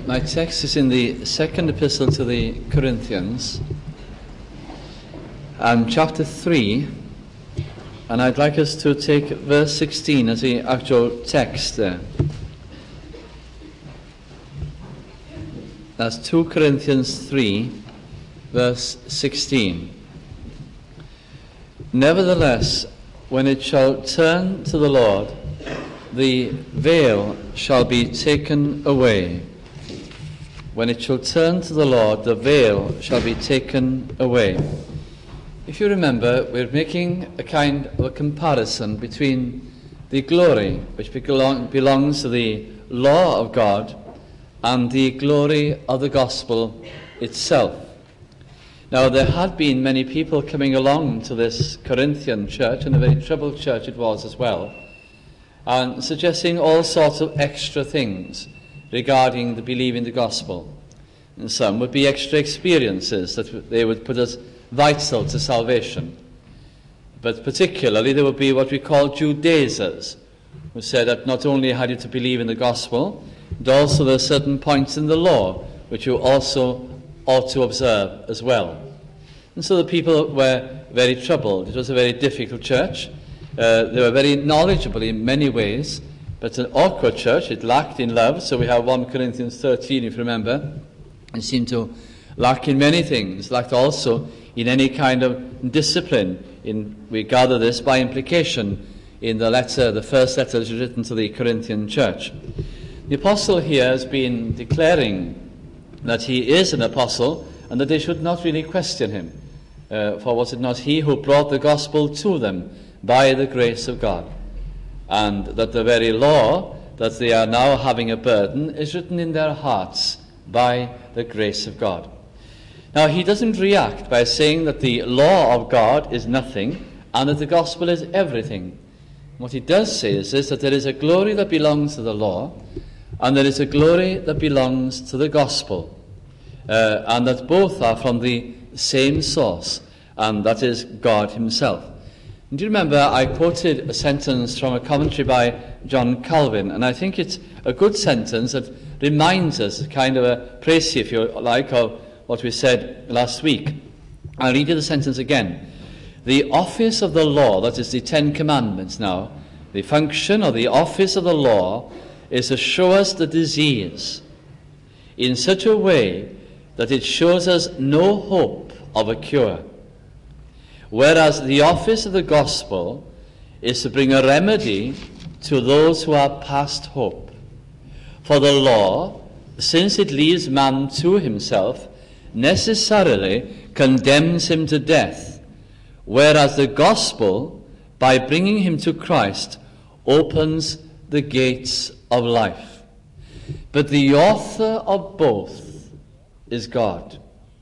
My text is in the second epistle to the Corinthians, and chapter 3, and I'd like us to take verse 16 as the actual text there. That's 2 Corinthians 3, verse 16. Nevertheless, when it shall turn to the Lord, the veil shall be taken away. When it shall turn to the Lord, the veil shall be taken away. If you remember, we're making a kind of a comparison between the glory which belongs to the law of God and the glory of the gospel itself. Now, there had been many people coming along to this Corinthian church, and a very troubled church it was as well, and suggesting all sorts of extra things regarding the believing the gospel. And some would be extra experiences that they would put as vital to salvation. But particularly there would be what we call Judaizers, who said that not only had you to believe in the gospel, but also there are certain points in the law which you also ought to observe as well. And so the people were very troubled. It was a very difficult church. They were very knowledgeable in many ways, but an awkward church. It lacked in love. So we have 1 Corinthians 13, if you remember. It seemed to lack in many things, lacked also in any kind of discipline. We gather this by implication in the letter, the first letter that was written to the Corinthian church. The apostle here has been declaring that he is an apostle and that they should not really question him. For was it not he who brought the gospel to them by the grace of God? And that the very law that they are now having a burden is written in their hearts by the grace of God. Now, he doesn't react by saying that the law of God is nothing and that the gospel is everything. What he does say is this, that there is a glory that belongs to the law and there is a glory that belongs to the gospel, and that both are from the same source, and that is God himself. And do you remember I quoted a sentence from a commentary by John Calvin, and I think it's a good sentence that reminds us, kind of a précis, if you like, of what we said last week. I'll read you the sentence again. The office of the law, that is the 10 Commandments now, the function or the office of the law is to show us the disease in such a way that it shows us no hope of a cure. Whereas the office of the gospel is to bring a remedy to those who are past hope. For the law, since it leaves man to himself, necessarily condemns him to death, whereas the gospel, by bringing him to Christ, opens the gates of life. But the author of both is God.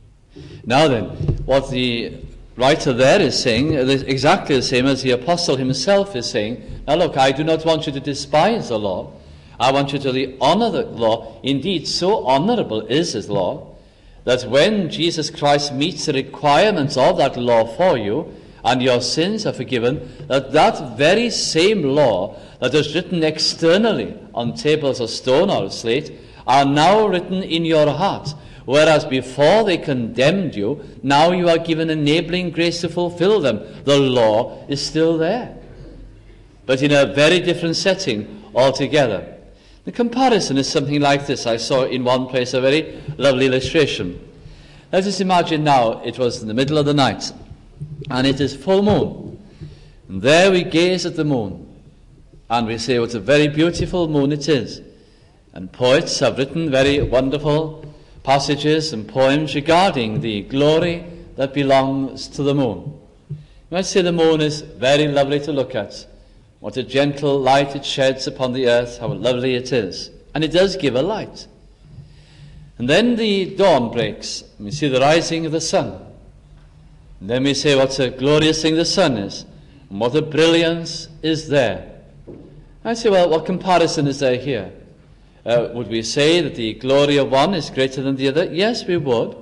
Now then, what the writer there is saying is exactly the same as the apostle himself is saying. Now look, I do not want you to despise the law. I want you to honor the law. Indeed, so honorable is his law that when Jesus Christ meets the requirements of that law for you and your sins are forgiven, that very same law that is written externally on tables of stone or slate are now written in your heart. Whereas before they condemned you, now you are given enabling grace to fulfill them. The law is still there, but in a very different setting altogether. The comparison is something like this. I saw in one place a very lovely illustration. Let us imagine now it was in the middle of the night, and it is full moon. And there we gaze at the moon, and we say what a very beautiful moon it is. And poets have written very wonderful passages and poems regarding the glory that belongs to the moon. You might say the moon is very lovely to look at. What a gentle light it sheds upon the earth, how lovely it is. And it does give a light. And then the dawn breaks, and we see the rising of the sun. And then we say what a glorious thing the sun is, and what a brilliance is there. I say, well, what comparison is there here? Would we say that the glory of one is greater than the other? Yes, we would.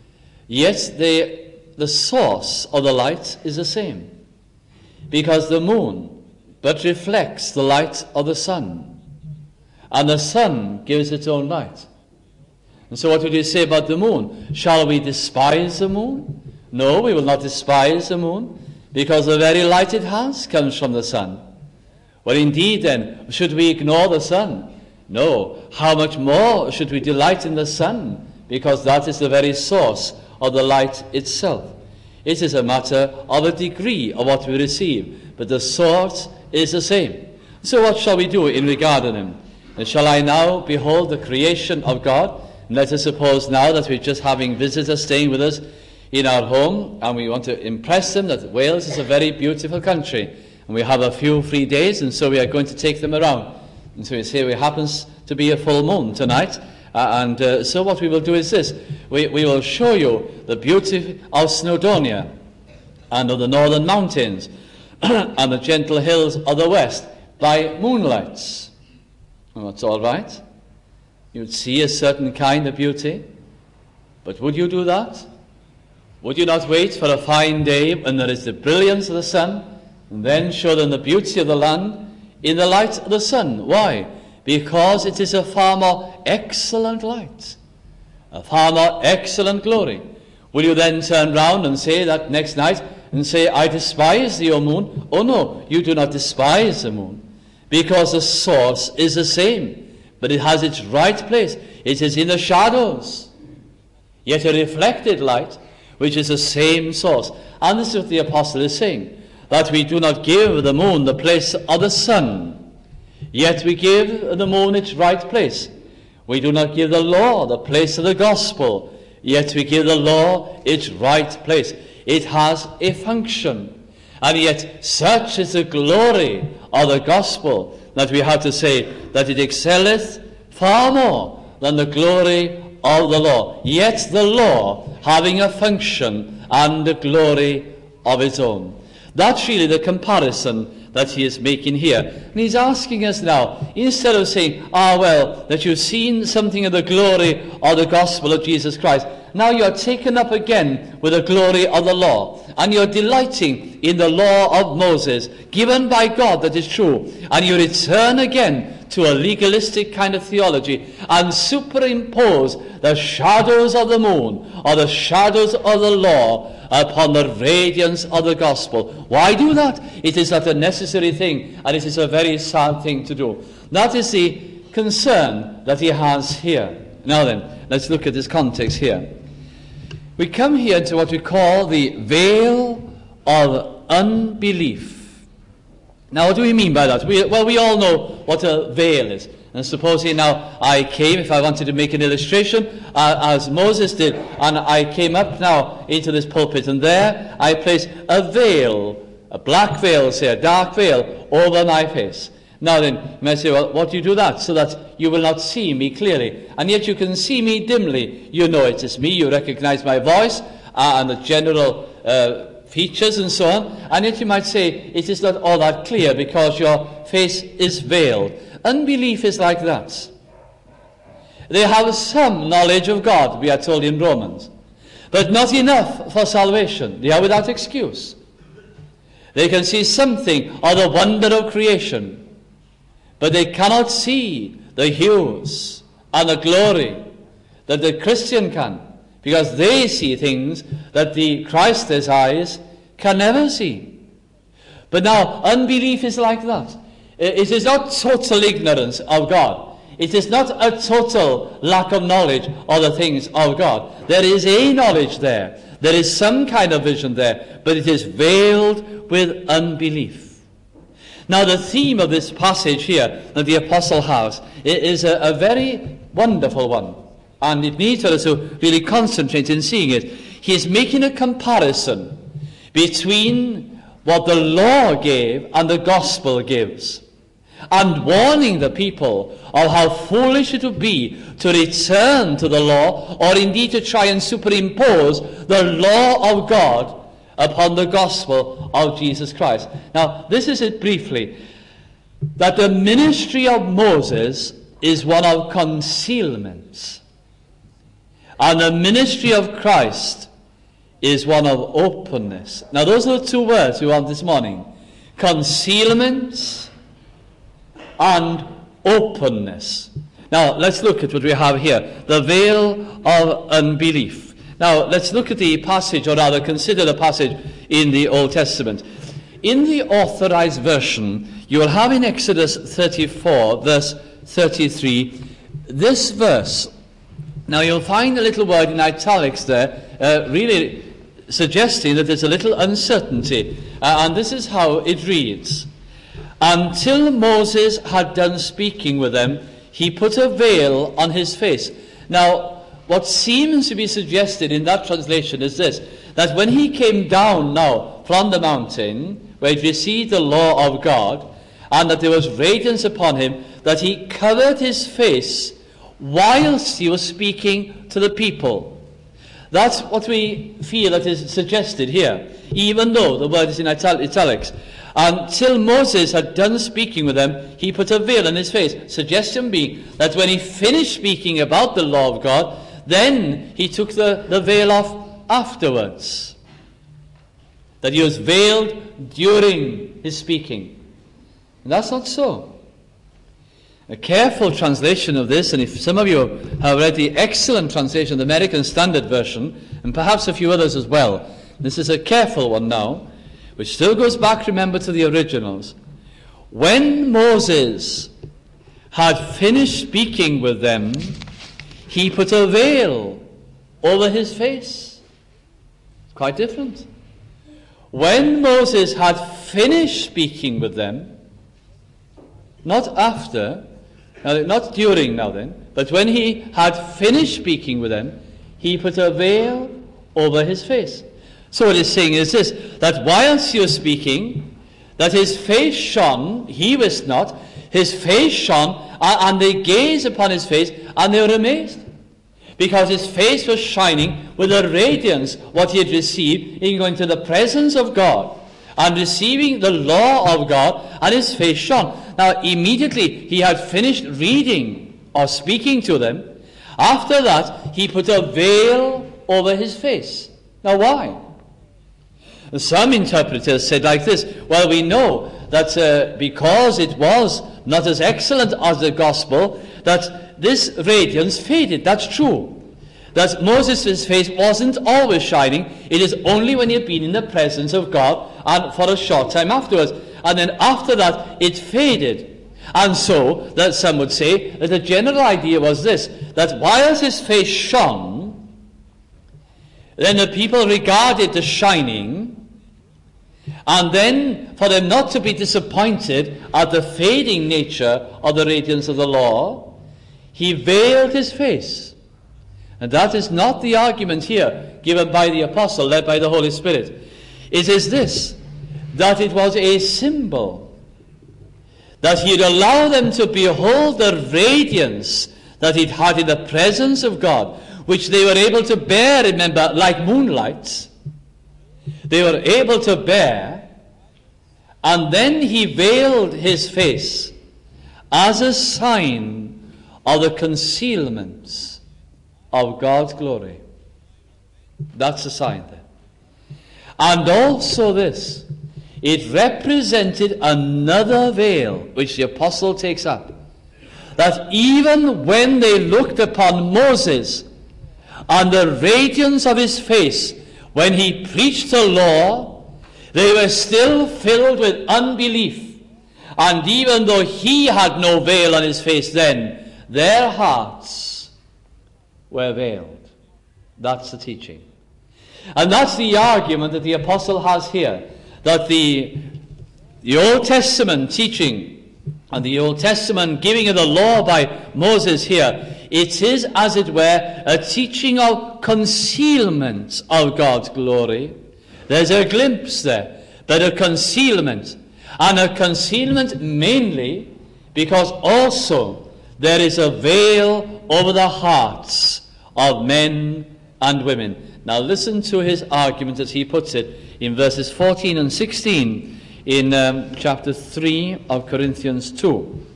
Yet the source of the light is the same. Because the moon but reflects the light of the sun. And the sun gives its own light. And so what would you say about the moon? Shall we despise the moon? No, we will not despise the moon, because the very light it has comes from the sun. Well, indeed, then, should we ignore the sun? No. How much more should we delight in the sun, because that is the very source of the light itself. It is a matter of a degree of what we receive, but the source is the same. So what shall we do in regarding him? And shall I now behold the creation of God? And let us suppose now that we're just having visitors staying with us in our home, and we want to impress them that Wales is a very beautiful country, and we have a few free days, and so we are going to take them around. And so we say it happens to be a full moon tonight, so what we will do is this. We will show you the beauty of Snowdonia and of the northern mountains and the gentle hills of the west by moonlights. Well, that's all right. You'd see a certain kind of beauty. But would you do that? Would you not wait for a fine day when there is the brilliance of the sun, and then show them the beauty of the land in the light of the sun? Why? Because it is a far more excellent light, a far more excellent glory. Will you then turn round and say that next night and say, I despise thee, O moon? Oh no, you do not despise the moon, because the source is the same, but it has its right place. It is in the shadows, yet a reflected light, which is the same source. And this is what the apostle is saying, that we do not give the moon the place of the sun, yet we give the moon its right place. We do not give the law the place of the gospel, yet we give the law its right place. It has a function, and yet such is the glory of the gospel that we have to say that it excelleth far more than the glory of the law. Yet the law having a function and a glory of its own. That's really the comparison that he is making here. And he's asking us now, instead of saying, that you've seen something of the glory of the gospel of Jesus Christ, now you are taken up again with the glory of the law, and you're delighting in the law of Moses, given by God, that is true, and you return again to a legalistic kind of theology and superimpose the shadows of the moon or the shadows of the law upon the radiance of the gospel. Why do that? It is not a necessary thing, and it is a very sad thing to do. That is the concern that he has here. Now then, let's look at this context here. We come here to what we call the veil of unbelief. Now, what do we mean by that? We all know what a veil is. And supposing now I came, if I wanted to make an illustration, as Moses did, and I came up now into this pulpit, and there I place a veil, a black veil, say a dark veil, over my face. Now then, you may say, well, what do you do that? So that you will not see me clearly. And yet you can see me dimly. You know it is me. You recognize my voice and the general features and so on. And yet you might say, it is not all that clear because your face is veiled. Unbelief is like that. They have some knowledge of God, we are told in Romans, but not enough for salvation. They are without excuse. They can see something of the wonder of creation, but they cannot see the hues and the glory that the Christian can, because they see things that the Christless eyes can never see. But now, unbelief is like that. It is not total ignorance of God. It is not a total lack of knowledge of the things of God. There is a knowledge there. There is some kind of vision there, but it is veiled with unbelief. Now, the theme of this passage here that the apostle has is a very wonderful one, and it needs us to really concentrate in seeing it. He is making a comparison between what the law gave and the gospel gives, and warning the people of how foolish it would be to return to the law, or indeed to try and superimpose the law of God upon the gospel of Jesus Christ. Now, this is it briefly, that the ministry of Moses is one of concealment, and the ministry of Christ is one of openness. Now, those are the two words we want this morning: concealment and openness. Now, let's look at what we have here. The veil of unbelief. Now, let's look at the passage, or rather consider the passage in the Old Testament. In the Authorized Version, you will have in Exodus 34, verse 33, this verse. Now, you'll find a little word in italics there, really suggesting that there's a little uncertainty. And this is how it reads. Until Moses had done speaking with them, he put a veil on his face. Now, what seems to be suggested in that translation is this, that when he came down now from the mountain, where he received the law of God, and that there was radiance upon him, that he covered his face whilst he was speaking to the people. That's what we feel that is suggested here, even though the word is in italics. Until Moses had done speaking with them, he put a veil on his face. Suggestion being that when he finished speaking about the law of God, then he took the veil off afterwards. That he was veiled during his speaking. And that's not so. A careful translation of this, and if some of you have read the excellent translation, the American Standard Version, and perhaps a few others as well, this is a careful one now, which still goes back, remember, to the originals. When Moses had finished speaking with them, he put a veil over his face. It's quite different. When Moses had finished speaking with them, not after, not during now then, but when he had finished speaking with them, he put a veil over his face. So what he's saying is this, that whilst he was speaking, that his face shone, he wist not, his face shone, and they gazed upon his face, and they were amazed. Because his face was shining with a radiance, what he had received in going to the presence of God, and receiving the law of God, and his face shone. Now, immediately he had finished reading or speaking to them. After that, he put a veil over his face. Now, why? Some interpreters said like this, well, we know that because it was not as excellent as the gospel, that this radiance faded. That's true. That Moses' face wasn't always shining. It is only when he had been in the presence of God and for a short time afterwards. And then after that, it faded. And so, that some would say that the general idea was this, that whilst his face shone, then the people regarded the shining, and then for them not to be disappointed at the fading nature of the radiance of the law, he veiled his face. And that is not the argument here given by the apostle, led by the Holy Spirit. It is this, that it was a symbol, that he'd allow them to behold the radiance that he'd had in the presence of God, which they were able to bear, remember, like moonlight. They were able to bear, and then he veiled his face as a sign of the concealment of God's glory. That's a sign there. And also this, it represented another veil which the apostle takes up. That even when they looked upon Moses and the radiance of his face when he preached the law, they were still filled with unbelief. And even though he had no veil on his face then, their hearts were veiled. That's the teaching. And that's the argument that the apostle has here. That the Old Testament teaching and the Old Testament giving of the law by Moses here, it is, as it were, a teaching of concealment of God's glory. There's a glimpse there, but a concealment. And a concealment mainly because also there is a veil over the hearts of men and women. Now listen to his argument as he puts it in verses 14 and 16 in chapter 3 of Corinthians 2.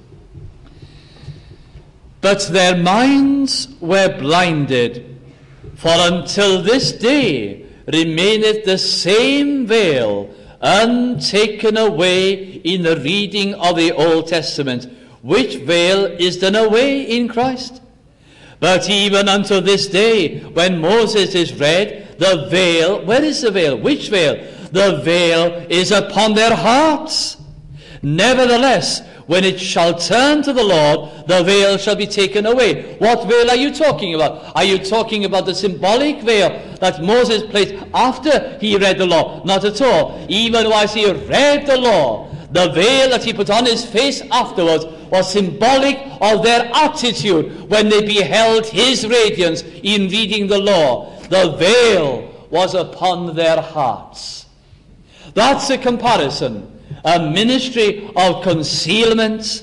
But their minds were blinded, for until this day remaineth the same veil untaken away in the reading of the Old Testament, which veil is done away in Christ. But even unto this day, when Moses is read, the veil, where is the veil? Which veil? The veil is upon their hearts. Nevertheless, when it shall turn to the Lord, the veil shall be taken away. What veil are you talking about? Are you talking about the symbolic veil that Moses placed after he read the law? Not at all. Even while he read the law, the veil that he put on his face afterwards was symbolic of their attitude when they beheld his radiance in reading the law. The veil was upon their hearts. That's a comparison. A ministry of concealment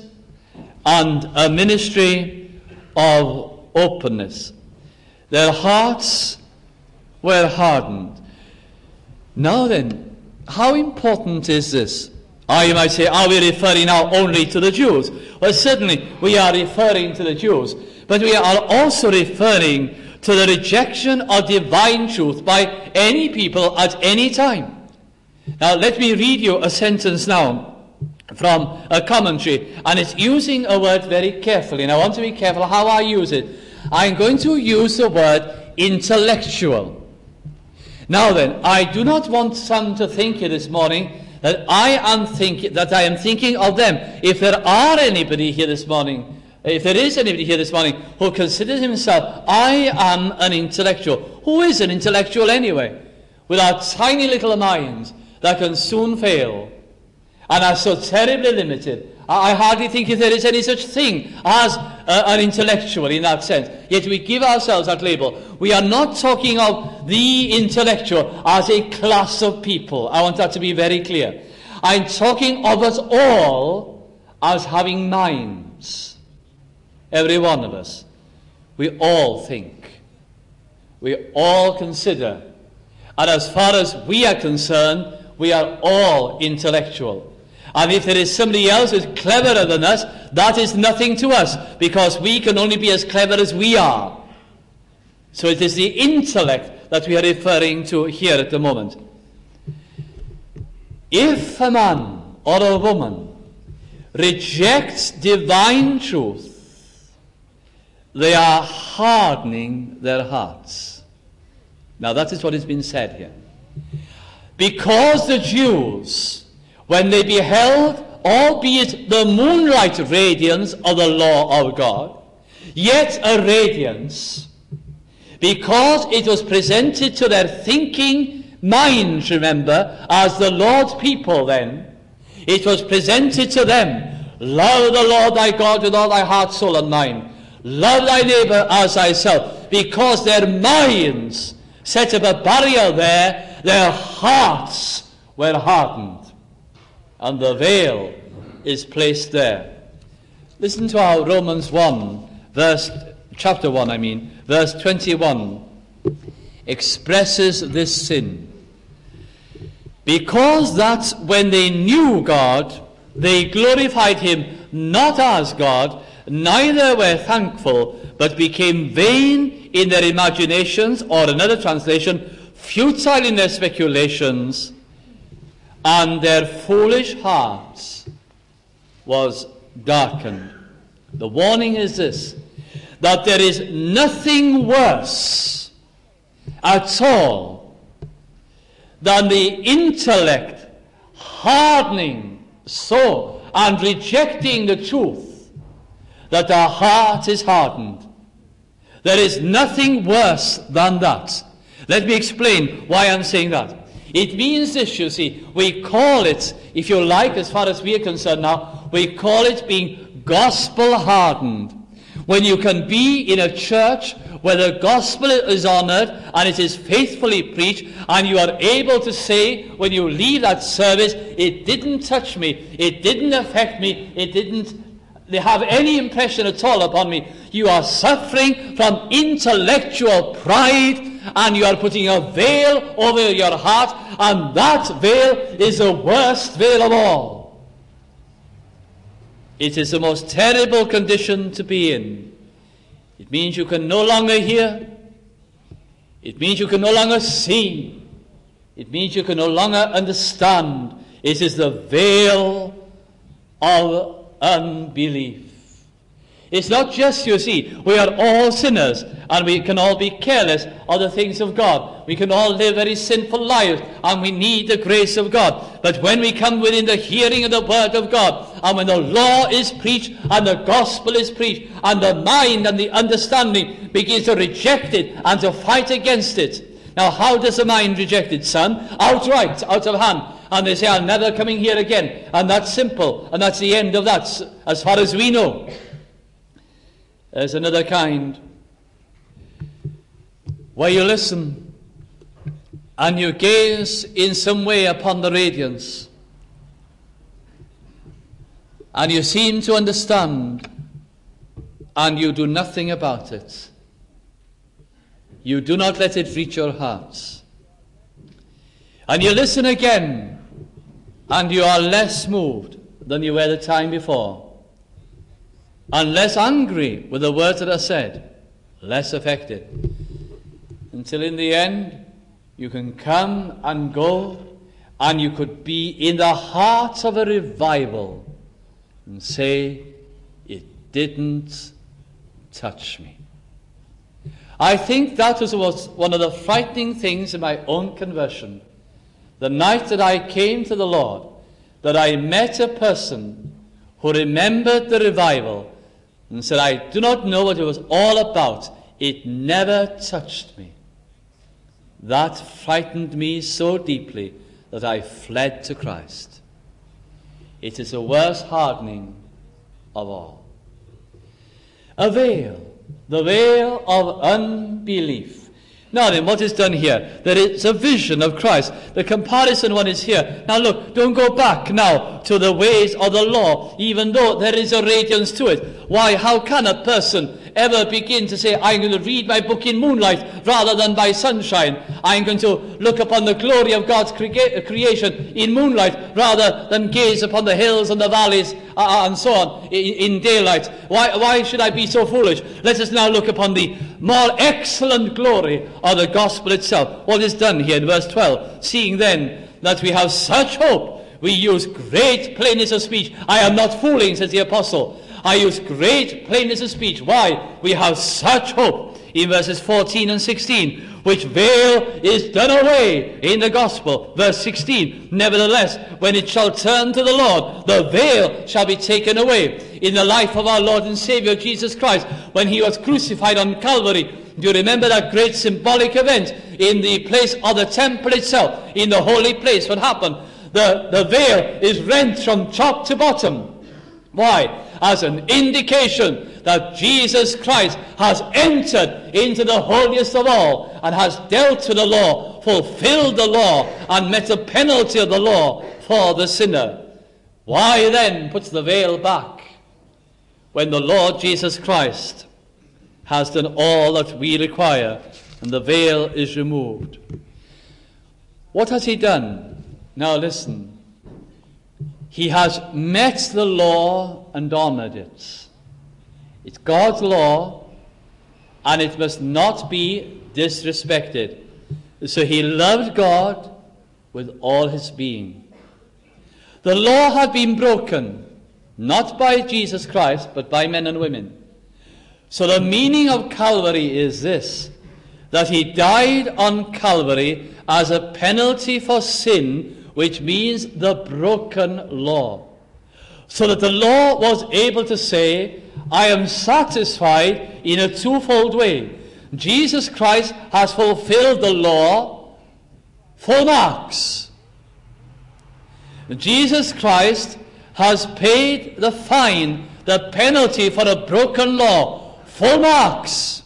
and a ministry of openness. Their hearts were hardened. Now then, how important is this? You might say, are we referring now only to the Jews? Well, certainly we are referring to the Jews, but we are also referring to the rejection of divine truth by any people at any time. Now, let me read you a sentence now from a commentary, and it's using a word very carefully. And I want to be careful how I use it. I'm going to use the word intellectual. Now then, I do not want some to think here this morning that I am thinking of them. If there are anybody here this morning, if there is anybody here this morning who considers himself, I am an intellectual. Who is an intellectual anyway? With our tiny little minds that can soon fail and are so terribly limited. I hardly think if there is any such thing as an intellectual in that sense. Yet we give ourselves that label. We are not talking of the intellectual as a class of people. I want that to be very clear. I'm talking of us all as having minds. Every one of us. We all think. We all consider. And as far as we are concerned, we are all intellectual. And if there is somebody else who is cleverer than us, that is nothing to us, because we can only be as clever as we are. So it is the intellect that we are referring to here at the moment. If a man or a woman rejects divine truth, they are hardening their hearts. Now that is what has been said here. Because the Jews, when they beheld, albeit the moonlight radiance of the law of God, yet a radiance, because it was presented to their thinking minds, remember, as the Lord's people then, it was presented to them, love the Lord thy God with all thy heart, soul, and mind. Love thy neighbor as thyself. Because their minds set up a barrier there, their hearts were hardened. And the veil is placed there. Listen to how Romans 1, chapter 1, verse 21 expresses this sin. Because that when they knew God, they glorified him not as God, neither were thankful, but became vain in their imaginations, or another translation, futile in their speculations, and their foolish hearts was darkened. The warning is this, that there is nothing worse at all than the intellect hardening so and rejecting the truth that our heart is hardened. There is nothing worse than that. Let me explain why I'm saying that. It means this, you see, we call it, if you like, as far as we are concerned now, we call it being gospel hardened. When you can be in a church where the gospel is honored and it is faithfully preached, and you are able to say when you leave that service, it didn't touch me, it didn't affect me, it didn't have any impression at all upon me. You are suffering from intellectual pride, and you are putting a veil over your heart, and that veil is the worst veil of all. It is the most terrible condition to be in. It means you can no longer hear. It means you can no longer see. It means you can no longer understand. It is the veil of unbelief. It's not just, you see, we are all sinners and we can all be careless of the things of God. We can all live very sinful lives and we need the grace of God. But when we come within the hearing of the word of God, and when the law is preached and the gospel is preached, and the mind and the understanding begins to reject it and to fight against it. Now, how does the mind reject it, son? Outright, out of hand. And they say, I'm never coming here again. And that's simple. And that's the end of that, as far as we know. There's another kind, where you listen and you gaze in some way upon the radiance, and you seem to understand, and you do nothing about it. You do not let it reach your hearts. And you listen again, and you are less moved than you were the time before, and less angry with the words that are said, less affected, until in the end you can come and go, and you could be in the heart of a revival and say, it didn't touch me. I think that was one of the frightening things in my own conversion. The night that I came to the Lord, that I met a person who remembered the revival and said, I do not know what it was all about. It never touched me. That frightened me so deeply that I fled to Christ. It is the worst hardening of all. A veil. The veil of unbelief. Now then, what is done here? There is a vision of Christ. The comparison one is here. Now look, don't go back now to the ways of the law, even though there is a radiance to it. Why? How can a person ever begin to say, I'm going to read my book in moonlight rather than by sunshine? I'm going to look upon the glory of God's creation in moonlight rather than gaze upon the hills and the valleys and so on in daylight. Why should I be so foolish? Let us now look upon the more excellent glory of the gospel itself. What is done here in verse 12? Seeing then that we have such hope, we use great plainness of speech. I am not fooling, says the apostle. I use great plainness of speech. Why? We have such hope. In verses 14 and 16, which veil is done away in the gospel. Verse 16, nevertheless, when it shall turn to the Lord, the veil shall be taken away. In the life of our Lord and Savior Jesus Christ, when he was crucified on Calvary, do you remember that great symbolic event in the place of the temple itself, in the holy place? What happened? The veil is rent from top to bottom. Why? As an indication that Jesus Christ has entered into the holiest of all and has dealt with the law, fulfilled the law, and met the penalty of the law for the sinner. Why then puts the veil back when the Lord Jesus Christ has done all that we require and the veil is removed? What has he done? Now listen. He has met the law and honored it. It's God's law, and it must not be disrespected. So he loved God with all his being. The law had been broken, not by Jesus Christ, but by men and women. So the meaning of Calvary is this, that he died on Calvary as a penalty for sin, which means the broken law. So that the law was able to say, I am satisfied in a twofold way. Jesus Christ has fulfilled the law, full marks. Jesus Christ has paid the fine, the penalty for a broken law, full marks.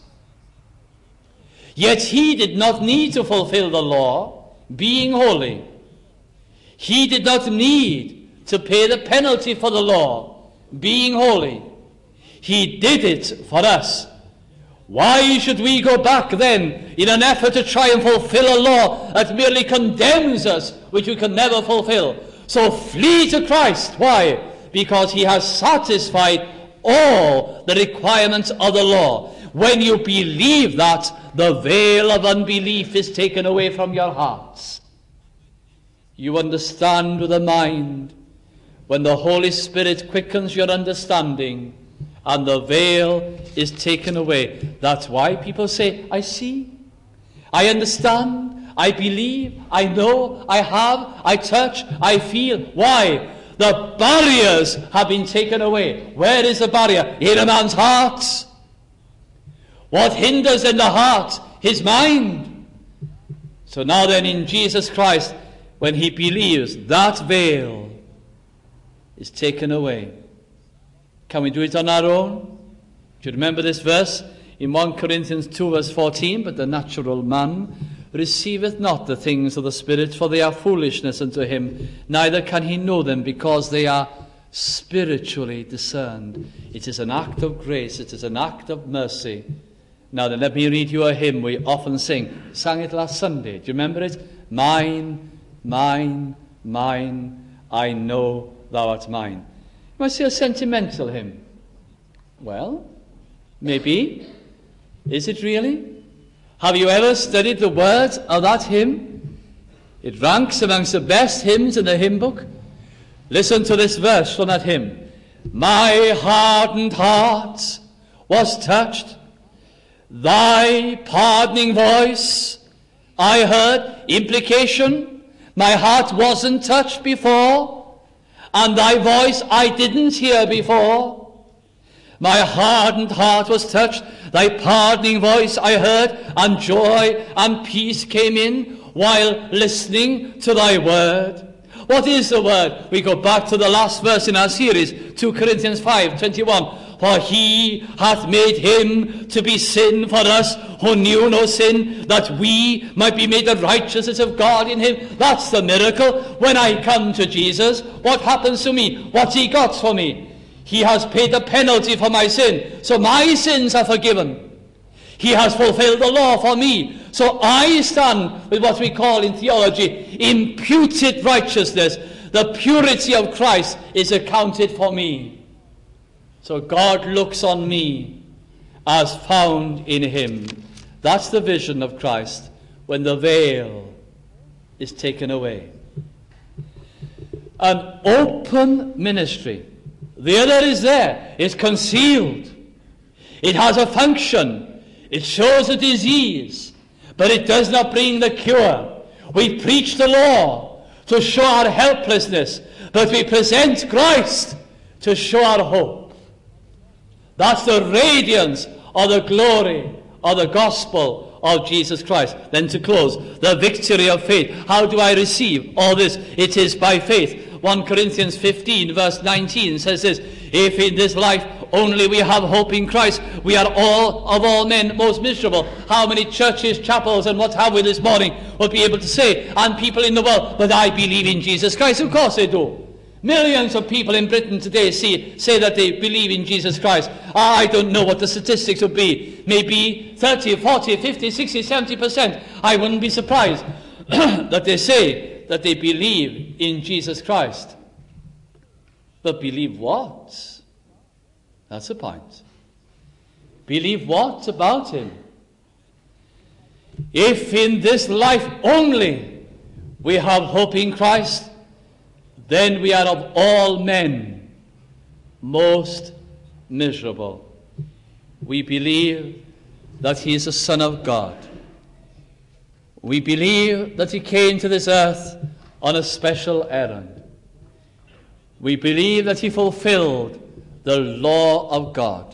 Yet he did not need to fulfill the law, being holy. He did not need to pay the penalty for the law, being holy. He did it for us. Why should we go back then in an effort to try and fulfill a law that merely condemns us, which we can never fulfill? So flee to Christ. Why? Because he has satisfied all the requirements of the law. When you believe that, the veil of unbelief is taken away from your hearts. You understand with the mind when the Holy Spirit quickens your understanding and the veil is taken away. That's why people say, I see, I understand, I believe, I know, I have, I touch, I feel. Why? The barriers have been taken away. Where is the barrier? In a man's heart. What hinders in the heart? His mind. So now then, in Jesus Christ, when he believes, that veil is taken away. Can we do it on our own? Do you remember this verse in 1 Corinthians 2 verse 14? But the natural man receiveth not the things of the Spirit, for they are foolishness unto him, neither can he know them, because they are spiritually discerned. It is an act of grace, it is an act of mercy. Now then, let me read you a hymn we often sing. Sang it last Sunday. Do you remember it? Mine, mine, mine, I know thou art mine. You might say a sentimental hymn. Well, maybe. Is it really? Have you ever studied the words of that hymn? It ranks amongst the best hymns in the hymn book. Listen to this verse from that hymn. My hardened heart was touched. Thy pardoning voice I heard. Implication, my heart wasn't touched before, and thy voice I didn't hear before. My hardened heart was touched, thy pardoning voice I heard, and joy and peace came in while listening to thy word. What is the word? We go back to the last verse in our series, 2 Corinthians 5:21. For he hath made him to be sin for us who knew no sin, that we might be made the righteousness of God in him. That's the miracle. When I come to Jesus, what happens to me? What's he got for me? He has paid the penalty for my sin, so my sins are forgiven. He has fulfilled the law for me, so I stand with what we call in theology imputed righteousness. The purity of Christ is accounted for me. So God looks on me as found in him. That's the vision of Christ when the veil is taken away. An open ministry. The other is there. It's concealed. It has a function. It shows a disease, but it does not bring the cure. We preach the law to show our helplessness, but we present Christ to show our hope. That's the radiance or the glory of the gospel of Jesus Christ. Then to close, the victory of faith. How do I receive all this? It is by faith. 1 Corinthians 15 verse 19 says this, if in this life only we have hope in Christ, we are all men most miserable. How many churches, chapels, and what have we this morning would be able to say, and people in the world, but I believe in Jesus Christ? Of course they do. Millions of people in Britain today say that they believe in Jesus Christ. I don't know what the statistics would be. Maybe 30, 40, 50, 60, 70%. I wouldn't be surprised that they say that they believe in Jesus Christ. But believe what? That's the point. Believe what about him? If in this life only we have hope in Christ, then we are of all men most miserable. We believe that he is the Son of God. We believe that he came to this earth on a special errand. We believe that he fulfilled the law of God.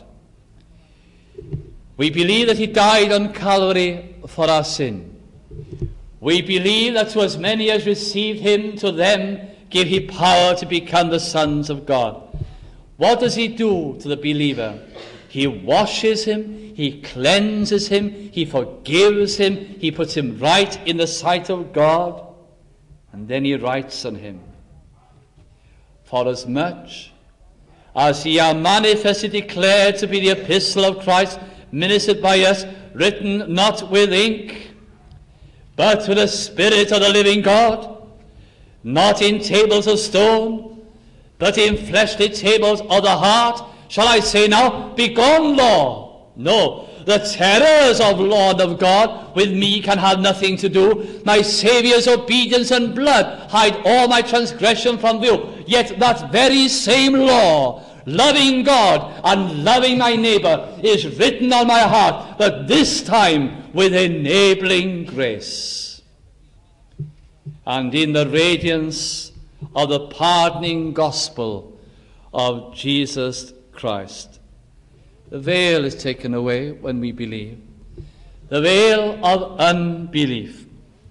We believe that he died on Calvary for our sin. We believe that to as many as received him, to them give he power to become the sons of God. What does he do to the believer? He washes him, he cleanses him, he forgives him, he puts him right in the sight of God, and then he writes on him. For as much as ye are manifestly declared to be the epistle of Christ, ministered by us, written not with ink, but with the Spirit of the living God, not in tables of stone, but in fleshly tables of the heart. Shall I say now, begone law? No, the terrors of law and of God with me can have nothing to do. My Saviour's obedience and blood hide all my transgression from view. Yet that very same law loving God and loving my neighbor is written on my heart, but this time with enabling grace. And in the radiance of the pardoning gospel of Jesus Christ, the veil is taken away when we believe. The veil of unbelief.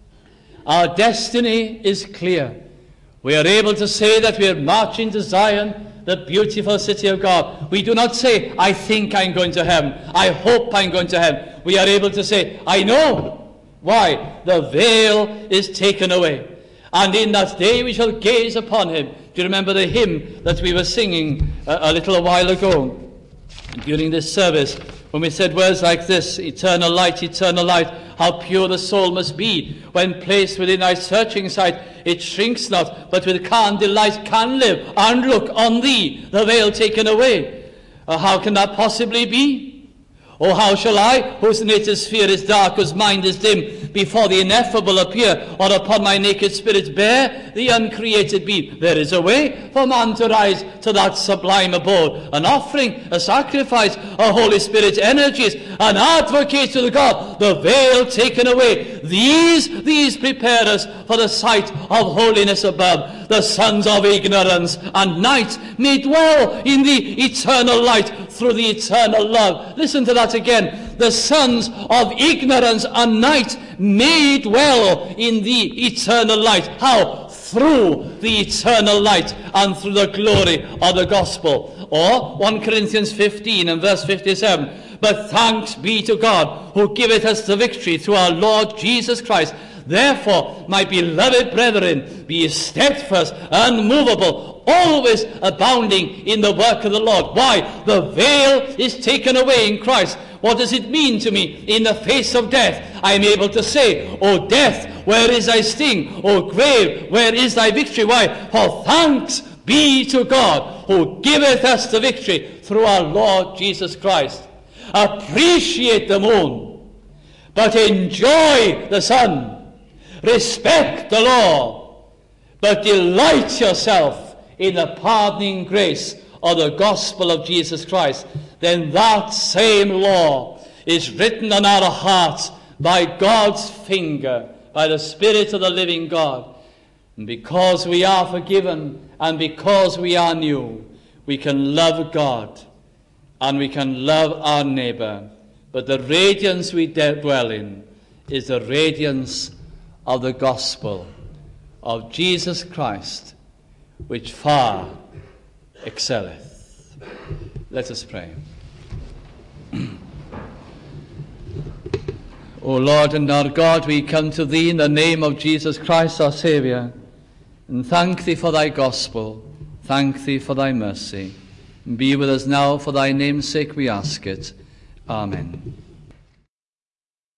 Our destiny is clear. We are able to say that we are marching to Zion, the beautiful city of God. We do not say, I think I'm going to heaven. I hope I'm going to heaven. We are able to say, I know. Why? The veil is taken away. And in that day we shall gaze upon him. Do you remember the hymn that we were singing a little while ago during this service, when we said words like this, eternal light, how pure the soul must be. When placed within thy searching sight, it shrinks not, but with calm delight can live and look on thee, the veil taken away. How can that possibly be? Oh, how shall I, whose native sphere is dark, whose mind is dim, before the ineffable appear, or upon my naked spirit bear the uncreated beam? There is a way for man to rise to that sublime abode, an offering, a sacrifice, a Holy Spirit energies, an advocate to the God, the veil taken away. These prepare us for the sight of holiness above. The sons of ignorance and night may dwell in the eternal light through the eternal love. Listen to that again. The sons of ignorance and night may dwell in the eternal light. How? Through the eternal light and through the glory of the gospel. Or 1 Corinthians 15 and verse 57. But thanks be to God who giveth us the victory through our Lord Jesus Christ. Therefore, my beloved brethren, be steadfast, unmovable, always abounding in the work of the Lord. Why? The veil is taken away in Christ. What does it mean to me? In the face of death, I am able to say, O death, where is thy sting? O grave, where is thy victory? Why? For thanks be to God who giveth us the victory through our Lord Jesus Christ. Appreciate the moon, but enjoy the sun. Respect the law, but delight yourself in the pardoning grace of the gospel of Jesus Christ. Then that same law is written on our hearts by God's finger, by the Spirit of the living God. And because we are forgiven and because we are new, we can love God and we can love our neighbor. But the radiance we dwell in is the radiance of the gospel of Jesus Christ, which far excelleth. Let us pray. O Lord and our God, we come to thee in the name of Jesus Christ, our Saviour, and thank thee for thy gospel, thank thee for thy mercy. Be with us now, for thy name's sake we ask it. Amen.